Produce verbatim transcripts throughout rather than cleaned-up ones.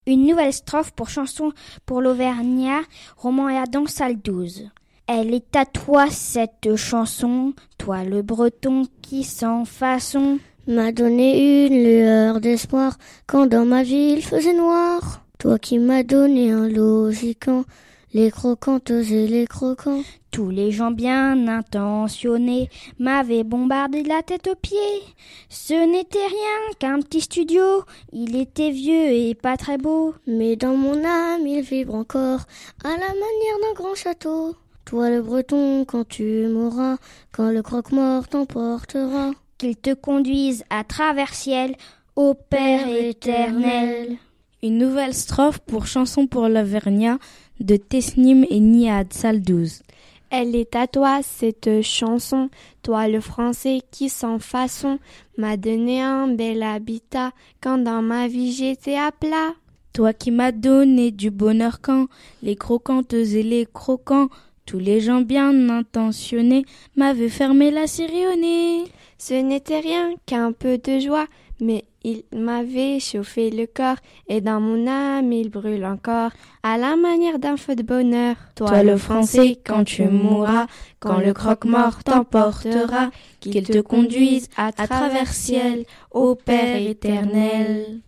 Une nouvelle strophe pour chanson pour l'Auvergnat, Roman et Adam, salle douze. Elle est à toi cette chanson, toi le breton qui sans façon m'a donné une lueur d'espoir quand dans ma vie il faisait noir. Toi qui m'as donné un logicant, les croquantes et les croquants. Tous les gens bien intentionnés m'avaient bombardé la tête aux pieds. Ce n'était rien qu'un petit studio, il était vieux et pas très beau. Mais dans mon âme il vibre encore, à la manière d'un grand château. Toi le breton quand tu mourras, quand le croque-mort t'emportera. Qu'il te conduise à travers ciel, ô Père éternel. Une nouvelle strophe pour chanson pour l'Auvergnat de Tesnim et Niad, salle douze. Elle est à toi cette chanson, toi le français qui sans façon m'a donné un bel habitat quand dans ma vie j'étais à plat. Toi qui m'as donné du bonheur quand les croquantes et les croquants, tous les gens bien intentionnés m'avaient fermé la série au nez. Ce n'était rien qu'un peu de joie, mais il m'avait chauffé le corps et dans mon âme il brûle encore à la manière d'un feu de bonheur. Toi, Toi le français, quand tu mourras, quand le croque-mort t'emportera, qu'il te conduise à travers ciel, ô Père éternel.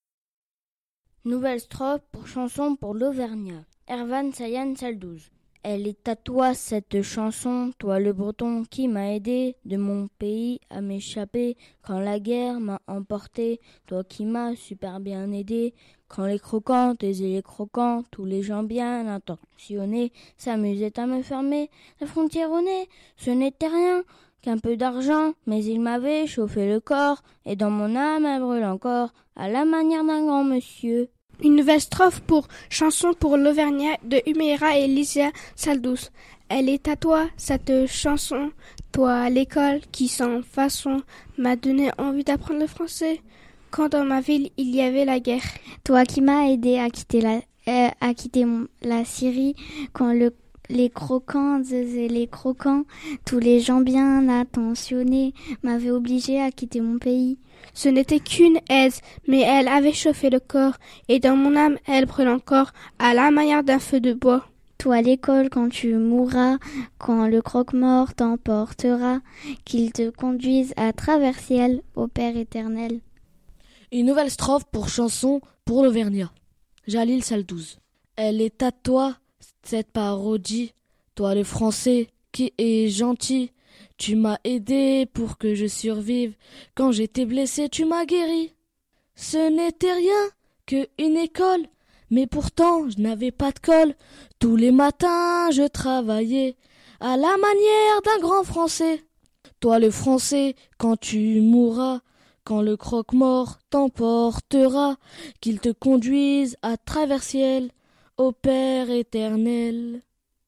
Nouvelle strophe pour chanson pour l'Auvergnat. Ervan Sayan, salle douze. Elle est à toi cette chanson, toi le breton qui m'a aidé de mon pays à m'échapper quand la guerre m'a emporté, toi qui m'as super bien aidé quand les croquantes et les croquants, tous les gens bien intentionnés s'amusaient à me fermer la frontière au nez. Ce n'était rien qu'un peu d'argent, mais il m'avait chauffé le corps et dans mon âme elle brûle encore à la manière d'un grand monsieur. Une nouvelle strophe pour chanson pour l'Auvergnat de Humeira et Lysia, salle douze. Elle est à toi, cette chanson, toi à l'école qui sans façon m'a donné envie d'apprendre le français quand dans ma ville il y avait la guerre. Toi qui m'as aidé à quitter la, euh, à quitter mon, la Syrie quand le les croquants et les croquants, tous les gens bien attentionnés m'avaient obligé à quitter mon pays. Ce n'était qu'une aise, mais elle avait chauffé le corps, et dans mon âme elle brûle encore, à la manière d'un feu de bois. Toi à l'école quand tu mourras, quand le croque-mort t'emportera, qu'il te conduise à travers ciel, ô Père éternel. Une nouvelle strophe pour chanson pour l'Auvergnat. Jalil, salle douze. Elle est à toi, cette parodie, toi le français qui est gentil. Tu m'as aidé pour que je survive. Quand j'étais blessé, tu m'as guéri. Ce n'était rien que une école, mais pourtant je n'avais pas de colle. Tous les matins je travaillais à la manière d'un grand français. Toi le français, quand tu mourras, quand le croque-mort t'emportera, qu'il te conduise à travers ciel, ô Père éternel.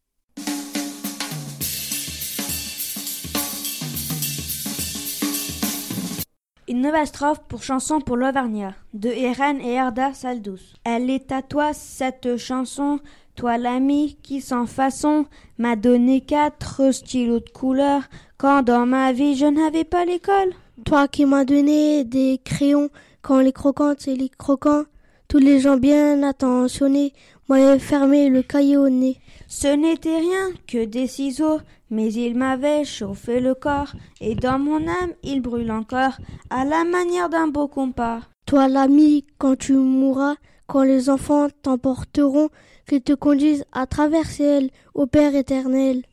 Une nouvelle strophe pour chanson pour l'Auvergnat, de Irène et Erda, salle douze. Elle est à toi cette chanson, toi l'ami qui sans façon m'a donné quatre stylos de couleur quand dans ma vie je n'avais pas l'école. Toi qui m'as donné des crayons quand les croquantes et les croquants, tous les gens bien attentionnés m'avaient fermé le cahier au nez. Ce n'était rien que des ciseaux, mais il m'avait chauffé le corps, et dans mon âme il brûle encore, à la manière d'un beau compas. Toi l'ami, quand tu mourras, quand les enfants t'emporteront, qu'ils te conduisent à travers ciel, ô Père éternel.